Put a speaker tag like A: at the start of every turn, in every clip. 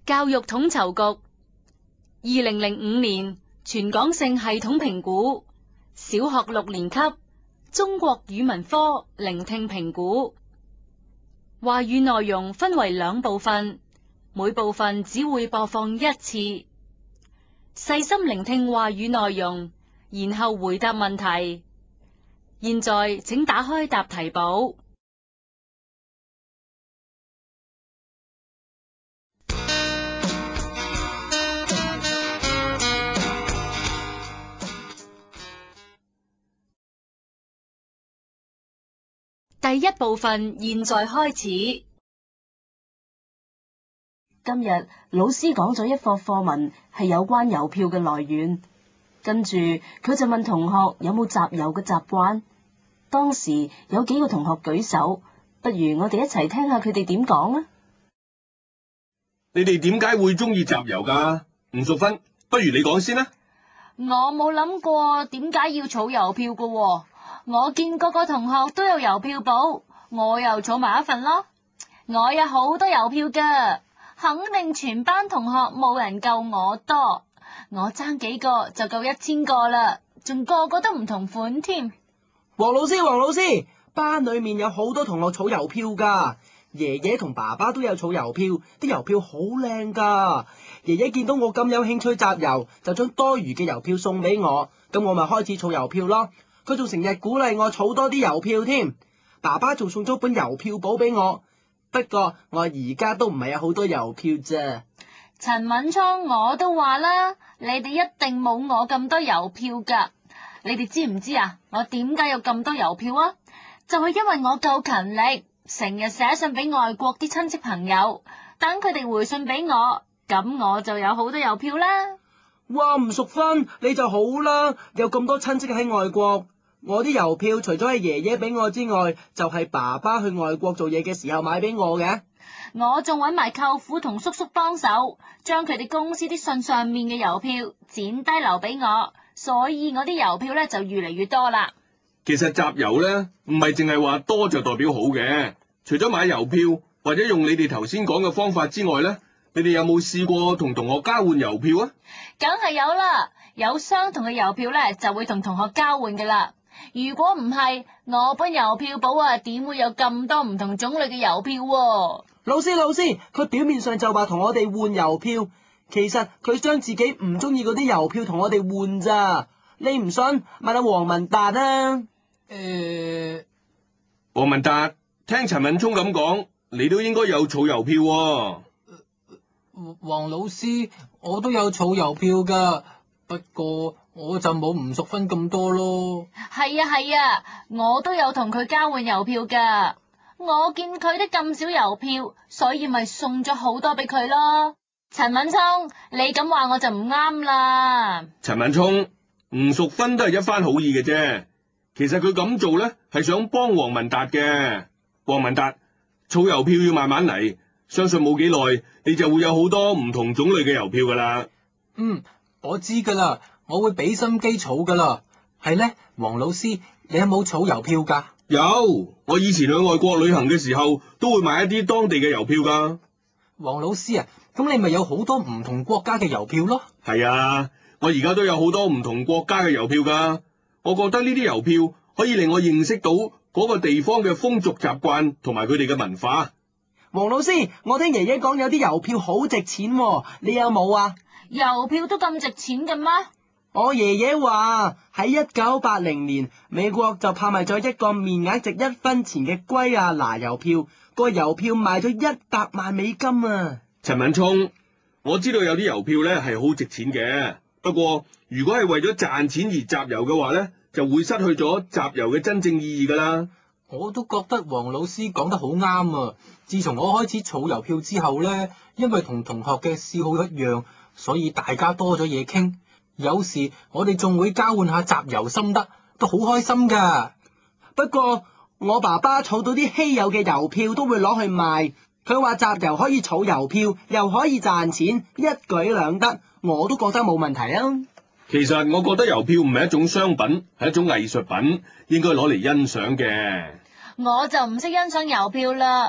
A: 教育統籌局2005年全港性系統評估小學6年級中國語文科聆聽評估。話語內容分為2部分，每部分只會播放1次。細心聆聽話語內容，然後回答問題。現在請打開答題簿。第1部分現在開始。
B: 今日老師講咗一課課文係有關郵票嘅來源，跟住佢就問同學有冇集郵嘅習慣。當時有幾個同學舉手，不如我哋一齊聽下佢哋點講啊！
C: 你哋點解會中意集郵㗎？吳淑芬，不如你講先啦。
D: 我冇諗過點解要儲郵票㗎喎。我見個個同學都有郵票簿，我又儲埋一份咯。我有好多郵票㗎，肯定全班同學冇人夠我多。我爭幾個就夠1000個啦，仲個個都唔同款添。
E: 黃老師，班裏面有好多同學儲郵票㗎。爺爺同爸爸都有儲郵票，啲郵票好靚㗎。爺爺見到我咁有興趣集郵，就將多餘嘅郵票送俾我，咁我咪開始儲郵票咯。佢仲成日鼓勵我儲多啲郵票添。爸爸仲送咗本郵票簿俾我，不過我而家都唔係有好多郵票啫。
D: 陳敏聰，我都話啦，你哋一定冇我咁多郵票㗎。你哋知唔知啊？我點解有咁多郵票啊？就係因為我夠勤力，成日寫信俾外國啲親戚朋友，等佢哋回信俾我，咁我就有好多郵票啦。
E: 哇，吳淑芬，你就好啦，有咁多親戚喺外國。我啲郵票除咗係爺爺俾我之外，就係爸爸去外國做嘢嘅時候買俾我嘅。
D: 我仲搵埋舅父同叔叔幫手，將佢哋公司啲信上面嘅郵票剪低留俾我，所以我啲郵票咧就越嚟越多啦。
C: 其實集郵咧唔係淨係話多就代表好嘅，除咗買郵票或者用你哋頭先講嘅方法之外咧，你哋有冇試過同同學交換郵票啊？
D: 梗係有啦，有相同嘅郵票咧就會同同學交換噶啦。如果唔係，我本郵票簿啊，點會有咁多唔同種類嘅郵票喎？
E: 老師，佢表面上就話同我哋換郵票，其實佢將自己唔中意嗰啲郵票同我哋換咋。你唔信，問下黃文達啊。
C: 黃文達，聽陳敏聰咁講，你都應該有儲郵票喎。
F: 黃老師，我都有儲郵票㗎，不過我就冇吳淑芬咁多咯。
D: 係啊，我都有同佢交換郵票㗎。我見佢得咁少郵票，所以咪送咗好多俾佢咯。陳敏聰，你咁話我就唔啱啦。
C: 陳敏聰，吳淑芬都係一番好意嘅啫。其實佢咁做咧係想幫黃文達嘅。黃文達，儲郵票要慢慢嚟，相信冇幾耐你就會有好多唔同種類嘅郵票㗎啦。
F: 我知㗎啦，我會俾心機儲㗎啦。係咧，黃老師，你有冇儲郵票㗎？
C: 有，我以前去外國旅行嘅時候都會買一啲當地嘅郵票㗎。
F: 黃老師啊，咁你咪有好多唔同國家嘅郵票咯？
C: 係啊，我而家都有好多唔同國家嘅郵票㗎。我覺得呢啲郵票可以令我認識到嗰個地方嘅風俗習慣同埋佢哋嘅文化。
E: 黃老師，我聽爺爺講有啲郵票好值錢喎，你有冇啊？
D: 郵票都咁值錢嘅咩？
E: 我爺爺話喺1980年，美國就拍賣咗一個面額值1分錢嘅圭亞那郵票，個郵票賣咗100萬美金啊！
C: 陳敏聰，我知道有啲郵票咧係好值錢嘅，不過如果係為咗賺錢而集郵嘅話咧，就會失去咗集郵嘅真正意義㗎啦。
F: 我都覺得黃老師講得好啱啊！自從我開始儲郵票之後咧，因為同同學嘅嗜好一樣，所以大家多咗嘢傾。有時我哋仲會交換下集郵心得，都好開心㗎。
E: 不過我爸爸儲到啲稀有嘅郵票都會攞去賣，佢話集郵可以儲郵票，又可以賺錢，一舉兩得，我都覺得冇問題啊。
C: 其實我覺得郵票唔係一種商品，係一種藝術品，應該攞嚟欣賞嘅。
D: 我就唔識欣賞郵票啦。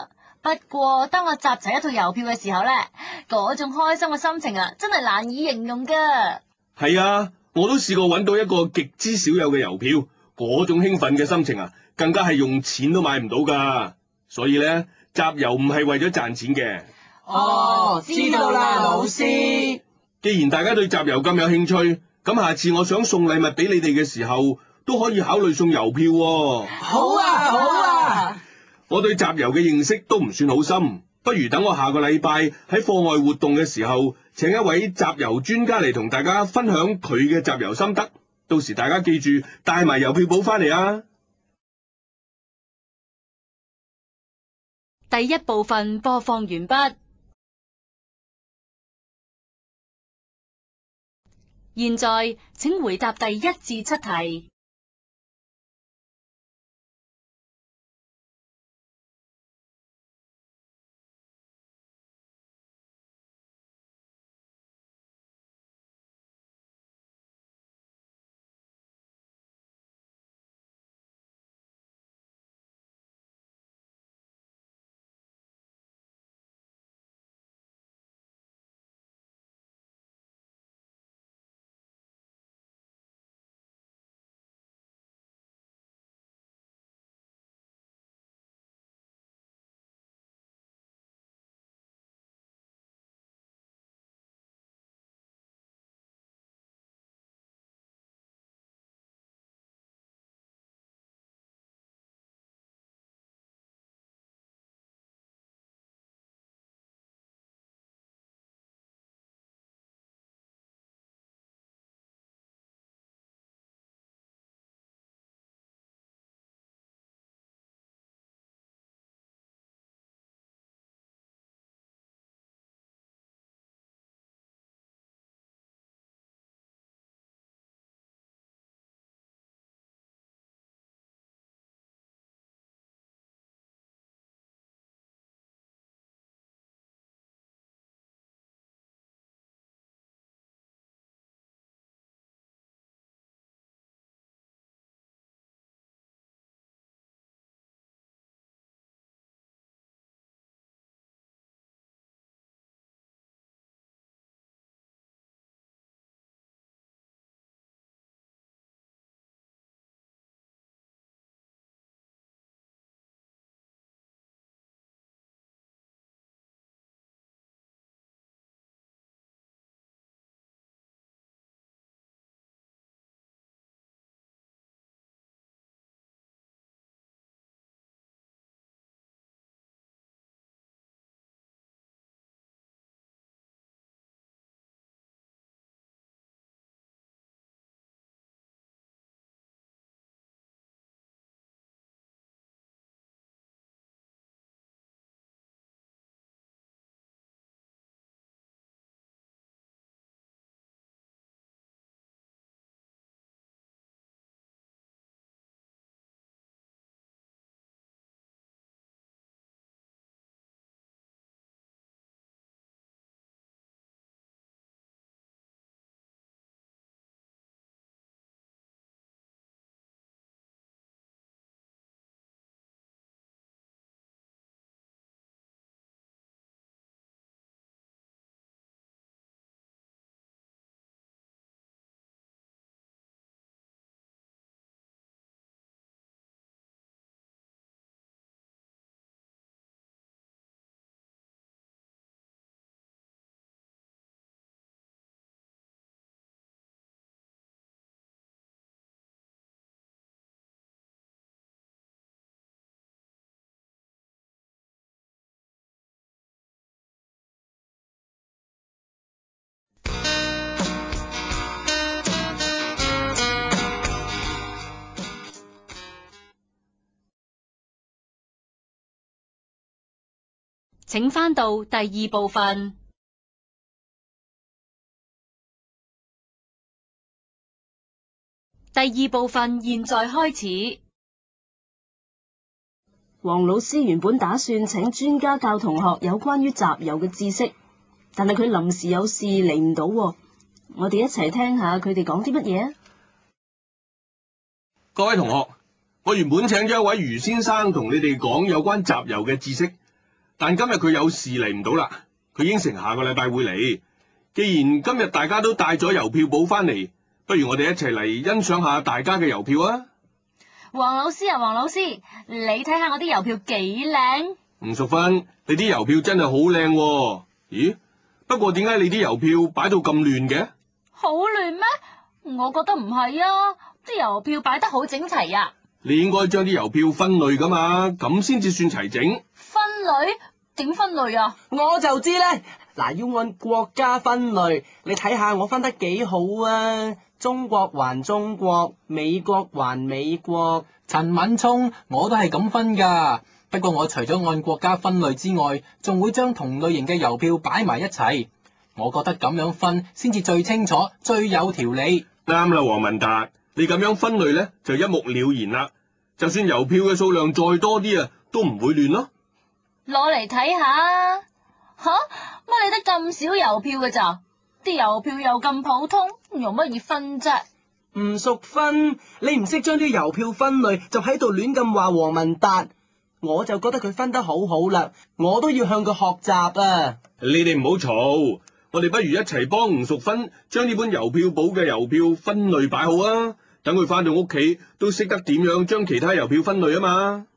D: 不過當我集齊一套郵票嘅時候呢，嗰種開心嘅心情啊，真係難以形容噶。
C: 係啊，我都試過揾到一個極之少有嘅郵票，嗰種興奮嘅心情啊，更加係用錢都買唔到噶。所以呢，集郵唔係為咗賺錢嘅。
E: 哦，知道啦，老師。
C: 既然大家對集郵咁有興趣，咁下次我想送禮物俾你哋嘅時候，都可以考慮送郵票喎。
E: 好啊，好啊。
C: 我對集郵嘅認識都唔算好深，不如等我下個禮拜喺課外活動嘅時候，請一位集郵專家嚟同大家分享佢嘅集郵心得。到時大家記住帶埋郵票簿返嚟啊！
A: 第一部分播放完畢，現在請回答第1至7題。請返到第2部分。第2部分現在開始。
B: 黃老師原本打算請專家教同學有關於集郵嘅知識，但係佢臨時有事嚟唔到喎。我哋一齊聽下佢哋講啲乜嘢啊！
C: 各位同學，我原本請咗一位余先生同你哋講有關集郵嘅知識， 但今日佢有事嚟唔到啦。佢應承下個禮拜會嚟。既然今日大家都帶咗郵票簿翻嚟，不如我哋一齊嚟欣賞下大家嘅郵票啊！
D: 黃老師啊，黃老師，你睇下我啲郵票幾靚？
C: 吳淑芬，你啲郵票真係好靚喎。咦？不過點解你啲郵票擺到咁亂嘅？
D: 好亂咩？我覺得唔係啊，啲郵票擺得好整齊啊。
C: 你應該將啲郵票分類噶嘛，咁先至算齊整。
D: 分類？點分類啊？
E: 我就知咧，嗱，要按國家分類，你睇下我分得幾好啊！中國還中國，美國還美國。
F: 陳敏聰，我都係咁分㗎。不過我除咗按國家分類之外，仲會將同類型嘅郵票擺埋一齊。我覺得咁樣分先至最清楚、最有條理。
C: 啱啦，黃文達，你咁樣分類咧就一目了然啦。就算郵票嘅數量再多啲啊，都唔會亂咯。
D: 攞嚟睇下。吓？乜你得咁少郵票㗎咋？啲郵票又咁普通，用乜嘢分啫？
E: 吳淑芬，你唔識將啲郵票分類，就喺度亂咁話黃文達。我就覺得佢分得好好啦，我都要向佢學習啊！
C: 你哋唔好嘈，我哋不如一齊幫吳淑芬將呢本郵票簿嘅郵票分類擺好啊！等佢翻到屋企都識得點樣將其他郵票分類啊嘛！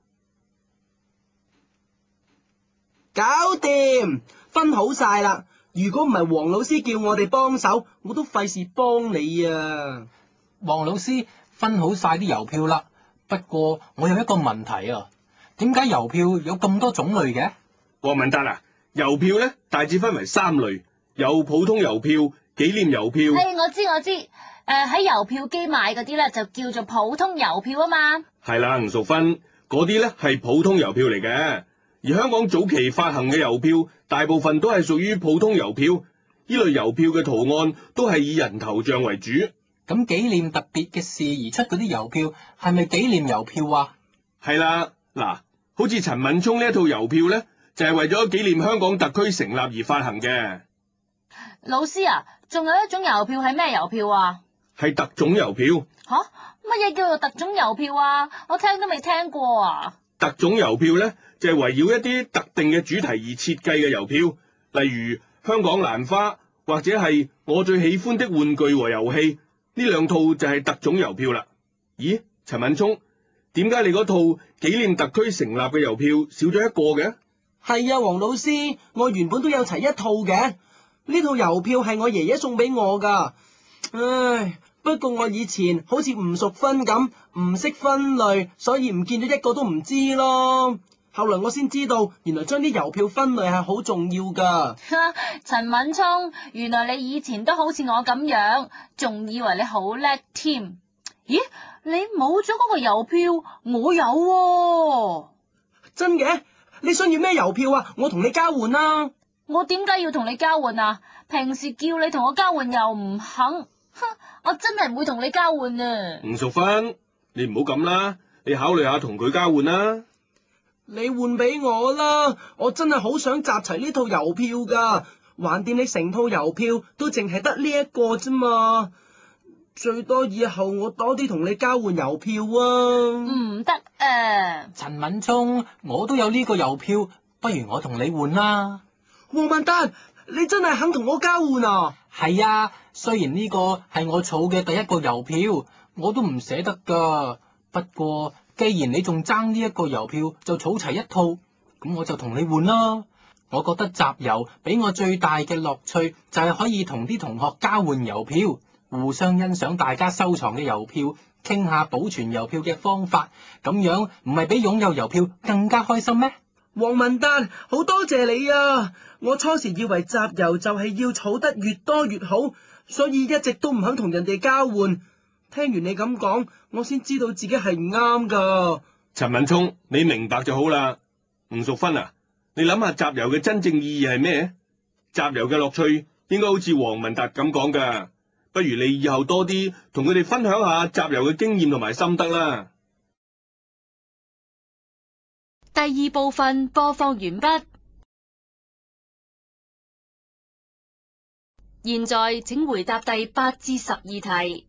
E: 搞掂，分好晒啦！如果唔係黃老師叫我哋幫手，我都費事幫你啊！
F: 黃老師分好晒啲郵票啦，不過我有一個問題啊，點解郵票有咁多種類嘅？
C: 黃文達啊，郵票咧大致分為3類，有普通郵票、紀念郵票。
D: 係，我知。喺郵票機買嗰啲咧就叫做普通郵票啊嘛。
C: 係啦，吳淑芬，嗰啲咧係普通郵票嚟嘅。而香港早期發行嘅郵票，大部分都係屬於普通郵票。呢類郵票嘅圖案都係以人頭像為主。
F: 咁紀念特別嘅事而出嗰啲郵票係咪紀念郵票啊？
C: 係啦，嗱，好似陳敏聰呢一套郵票咧，就係為咗紀念香港特區成立而發行嘅。
D: 老師啊，仲有一種郵票係咩郵票啊？
C: 係特種郵票。
D: 吓？乜嘢叫做特種郵票啊？我聽都未聽過啊！
C: 特種郵票咧，就係圍繞一啲特定嘅主題而設計嘅郵票，例如香港蘭花或者係我最喜歡的玩具和遊戲，呢2套就係特種郵票啦。咦，陳敏聰，點解你嗰套紀念特區成立嘅郵票少咗一個嘅？
E: 係啊，黃老師，我原本都有齊一套嘅，呢套郵票係我爺爺送俾我㗎。唉，不過我以前好似吳淑芬咁唔識分類，所以唔見咗一個都唔知咯。後來我先知道，原來將啲郵票分類係好重要㗎。
D: 陳敏聰，原來你以前都好似我咁樣，仲以為你好叻添。咦，你冇咗嗰個郵票，我有喎。
E: 真嘅？你想要咩郵票啊？我同你交換啦。
D: 我點解要同你交換啊？平時叫你同我交換又唔肯，我真係唔會同你交換啊！
C: 吳淑芬，你唔好咁啦，你考慮下同佢交換啦。
E: 你換俾我啦，我真係好想集齊呢套郵票㗎。橫掂你成套郵票都淨係得呢一個啫嘛，最多以後我多啲同你交換郵票啊。
D: 唔得啊！
F: 陳敏聰，我都有呢個郵票，不如我同你換啦。
E: 黃文達，你真係肯同我交換啊？
F: 係啊，雖然呢個係我儲嘅第一個郵票，我都唔捨得㗎。不過既然你仲爭呢一個郵票，就儲齊一套，咁我就同你換啦。我覺得集郵俾我最大嘅樂趣就係可以同啲同學交換郵票，互相欣賞大家收藏嘅郵票，傾下保存郵票嘅方法，咁樣唔係比擁有郵票更加開心咩？
E: 黃文達，好多謝你啊！我初時以為集郵就係要儲得越多越好，所以一直都唔肯同人哋交換。聽完你咁講，我先知道自己係唔啱㗎。
C: 陳敏聰，你明白就好啦。吳淑芬啊，你諗下集郵嘅真正意義係咩？集郵嘅樂趣應該好似黃文達咁講㗎。不如你以後多啲同佢哋分享下集郵嘅經驗同埋心得啦。
A: 第2部分播放完畢。現在請回答第8至12題。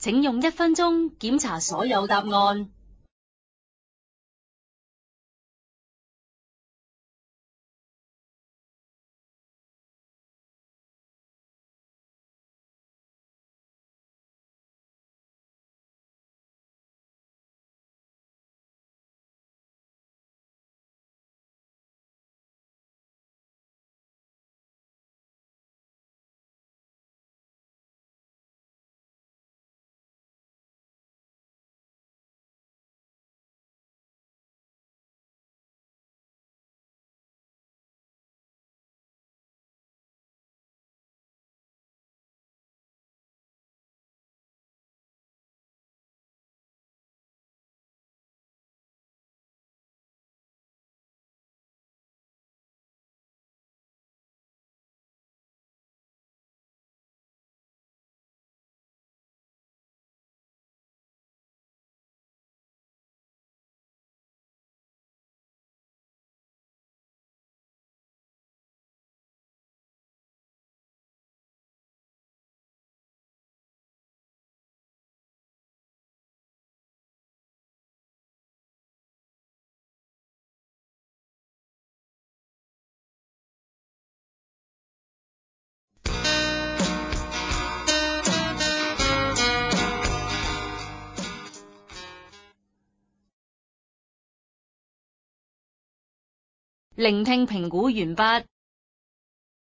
A: 請用1分鐘檢查所有答案。聆聽評估完畢。